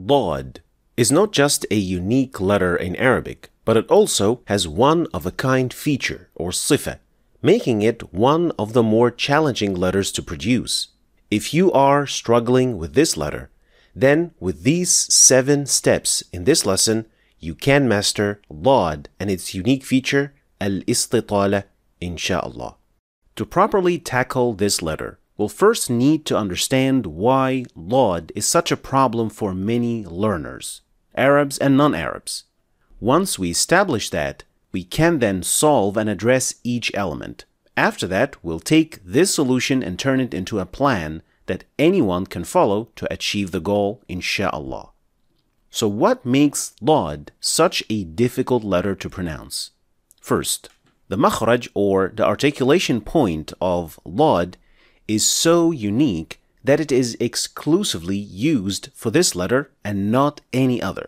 Dad is not just a unique letter in Arabic, but it also has one-of-a-kind feature or sifa, making it one of the more challenging letters to produce. If you are struggling with this letter, then with these 7 steps in this lesson, you can master Dad and its unique feature, al-istitala, insha'Allah. To properly tackle this letter, we'll first need to understand why Dad is such a problem for many learners, Arabs and non-Arabs. Once we establish that, we can then solve and address each element. After that, we'll take this solution and turn it into a plan that anyone can follow to achieve the goal, insha'Allah. So what makes Dad such a difficult letter to pronounce? First, the makhraj or the articulation point of Dad is so unique that it is exclusively used for this letter and not any other.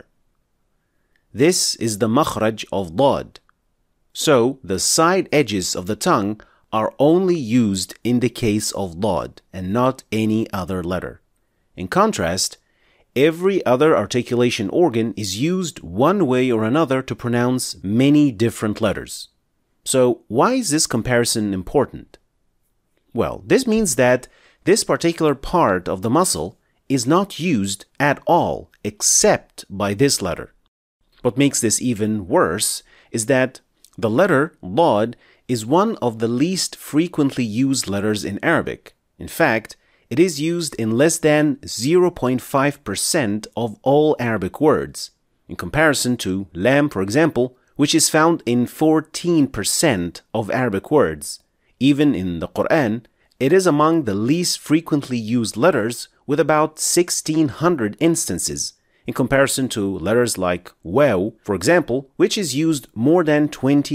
This is the makhraj of Dad. So the side edges of the tongue are only used in the case of Dad and not any other letter. In contrast, every other articulation organ is used one way or another to pronounce many different letters. So why is this comparison important? Well, this means that this particular part of the muscle is not used at all except by this letter. What makes this even worse is that the letter Dad is one of the least frequently used letters in Arabic. In fact, it is used in less than 0.5% of all Arabic words, in comparison to lam, for example, which is found in 14% of Arabic words. Even in the Quran, it is among the least frequently used letters with about 1,600 instances, in comparison to letters like waw, for example, which is used more than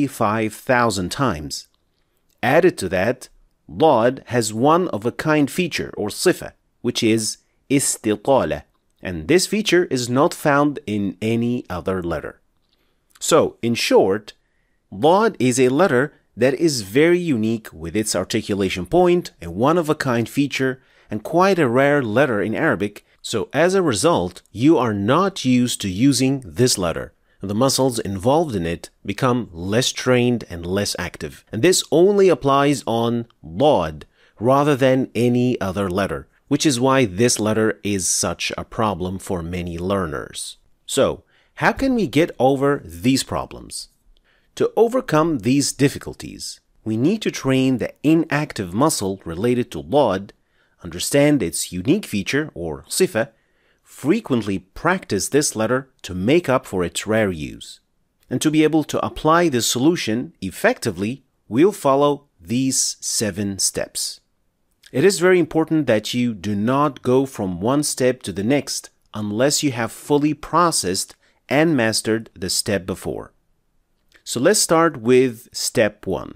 25,000 times. Added to that, Dad has one-of-a-kind feature or sifa, which is istitala, and this feature is not found in any other letter. So, in short, Dad is a letter that is very unique with its articulation point, a one-of-a-kind feature, and quite a rare letter in Arabic. So as a result, you are not used to using this letter. The muscles involved in it become less trained and less active. And this only applies on Dad rather than any other letter, which is why this letter is such a problem for many learners. So, how can we get over these problems? To overcome these difficulties, we need to train the inactive muscle related to Dad, understand its unique feature or sifa, frequently practice this letter to make up for its rare use. And to be able to apply this solution effectively, we'll follow these 7 steps. It is very important that you do not go from one step to the next unless you have fully processed and mastered the step before. So let's start with step 1,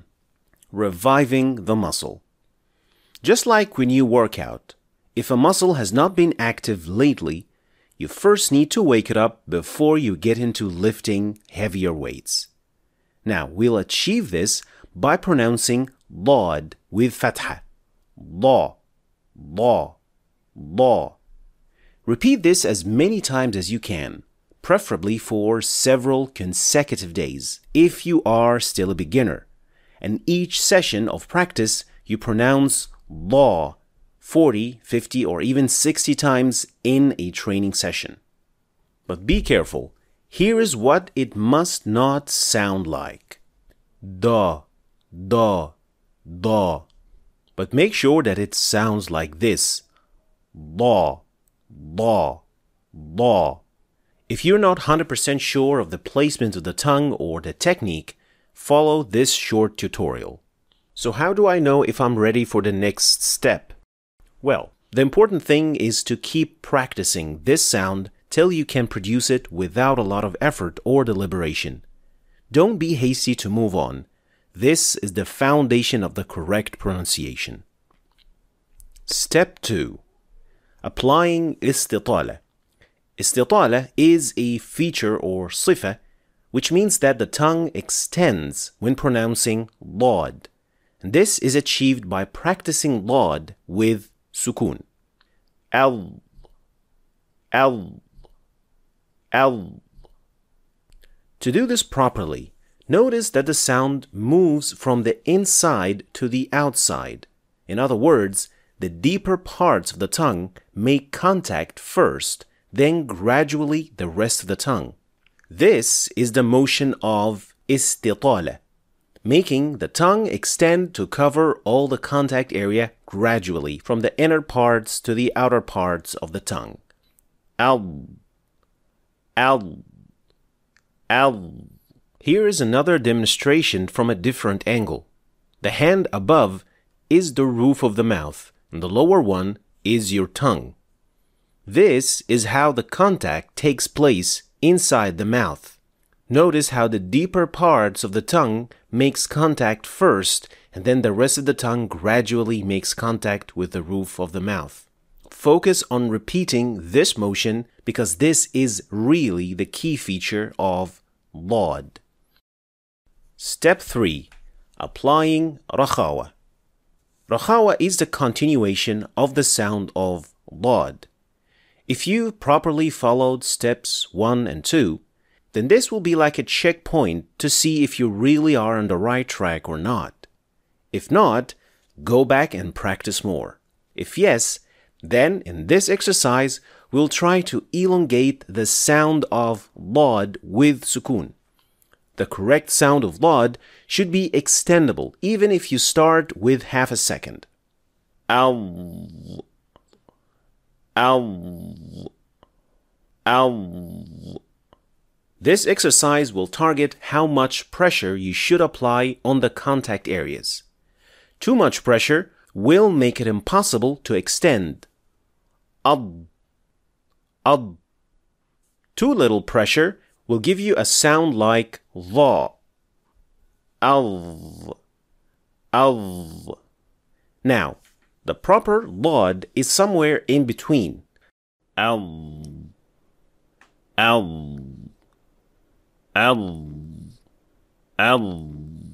reviving the muscle. Just like when you work out, if a muscle has not been active lately, you first need to wake it up before you get into lifting heavier weights. Now, we'll achieve this by pronouncing Dad with fatha. Da, da, da. Repeat this as many times as you can, preferably for several consecutive days if you are still a beginner. And each session of practice, you pronounce Da 40, 50, or even 60 times in a training session. But be careful. Here is what it must not sound like. Da, da, da. But make sure that it sounds like this. Da, da, da. If you're not 100% sure of the placement of the tongue or the technique, follow this short tutorial. So how do I know if I'm ready for the next step? Well, the important thing is to keep practicing this sound till you can produce it without a lot of effort or deliberation. Don't be hasty to move on. This is the foundation of the correct pronunciation. Step 2. Applying istitala. Istitala is a feature or sifa, which means that the tongue extends when pronouncing Dad. This is achieved by practicing Dad with sukun. Al, al. To do this properly, notice that the sound moves from the inside to the outside. In other words, the deeper parts of the tongue make contact first, then gradually the rest of the tongue. This is the motion of istitala, making the tongue extend to cover all the contact area gradually from the inner parts to the outer parts of the tongue. Al, al, al. Here is another demonstration from a different angle. The hand above is the roof of the mouth, and the lower one is your tongue. This is how the contact takes place inside the mouth. Notice how the deeper parts of the tongue makes contact first, and then the rest of the tongue gradually makes contact with the roof of the mouth. Focus on repeating this motion because this is really the key feature of Lad. Step 3. Applying Rakhawa. Rakhawa is the continuation of the sound of Lad. If you properly followed steps 1 and 2, then this will be like a checkpoint to see if you really are on the right track or not. If not, go back and practice more. If yes, then in this exercise, we'll try to elongate the sound of Lad with sukun. The correct sound of Lad should be extendable, even if you start with half a second. Ow, ow, ow. This exercise will target how much pressure you should apply on the contact areas. Too much pressure will make it impossible to extend. Ad, ad. Too little pressure will give you a sound like dha. Al, al. Now, the proper Lad is somewhere in between. Al, al, al, al.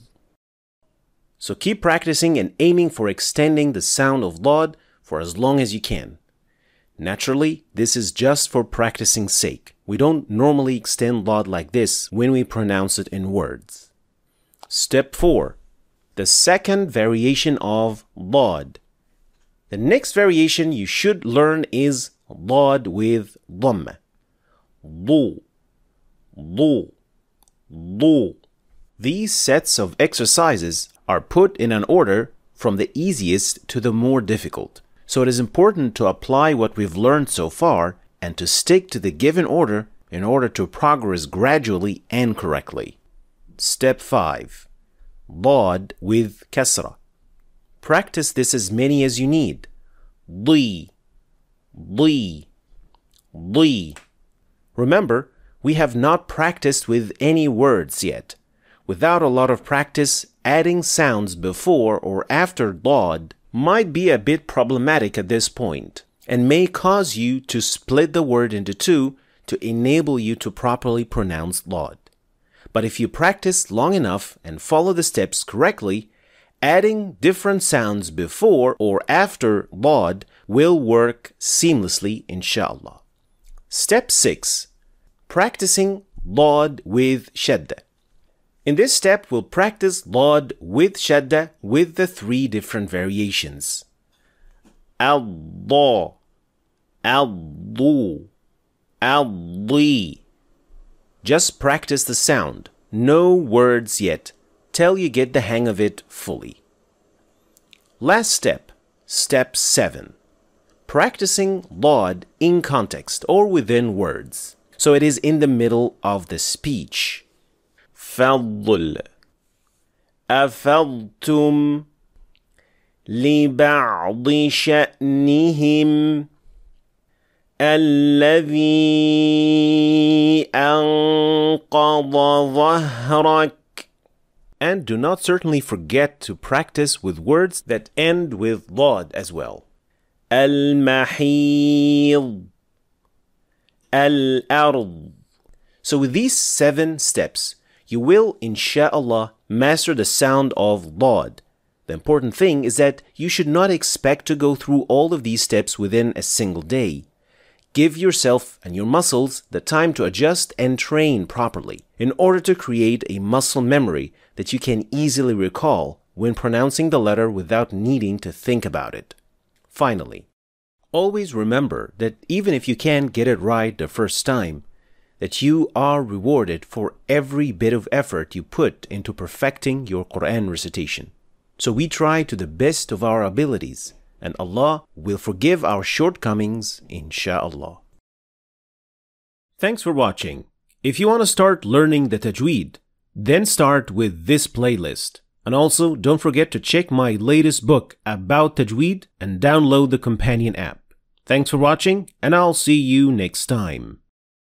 So keep practicing and aiming for extending the sound of Lad for as long as you can. Naturally, this is just for practicing's sake. We don't normally extend Lad like this when we pronounce it in words. Step 4. The second variation of Lad. The next variation you should learn is Lad with Dhamma. Lu, lu, lu. These sets of exercises are put in an order from the easiest to the more difficult. So it is important to apply what we've learned so far and to stick to the given order in order to progress gradually and correctly. Step 5. Lad with Kasra. Practice this as many as you need. Li, li, li. Remember, we have not practiced with any words yet. Without a lot of practice, adding sounds before or after Lad might be a bit problematic at this point and may cause you to split the word into two to enable you to properly pronounce Lad. But if you practice long enough and follow the steps correctly, adding different sounds before or after Lad will work seamlessly, inshallah. Step 6. Practicing Lad with Shadda. In this step, we'll practice Lad with Shadda with the 3 different variations. Allah, Allu, Ali. Just practice the sound. No words yet, till you get the hang of it fully. Last step, step 7. Practicing Lad in context or within words. So it is in the middle of the speech. فضل أفضتم لبعض شأنهم الذي أنقض ظهرك. And do not certainly forget to practice with words that end with Lad as well. المحيض الأرض. So with these 7 steps, you will, insha'Allah, master the sound of Lad. The important thing is that you should not expect to go through all of these steps within a single day. Give yourself and your muscles the time to adjust and train properly in order to create a muscle memory that you can easily recall when pronouncing the letter without needing to think about it. Finally, always remember that even if you can't get it right the first time, that you are rewarded for every bit of effort you put into perfecting your Quran recitation. So we try to the best of our abilities, and Allah will forgive our shortcomings, insha'Allah. Thanks for watching. If you want to start learning the Tajweed, then start with this playlist. And also, don't forget to check my latest book about Tajweed and download the companion app. Thanks for watching, and I'll see you next time.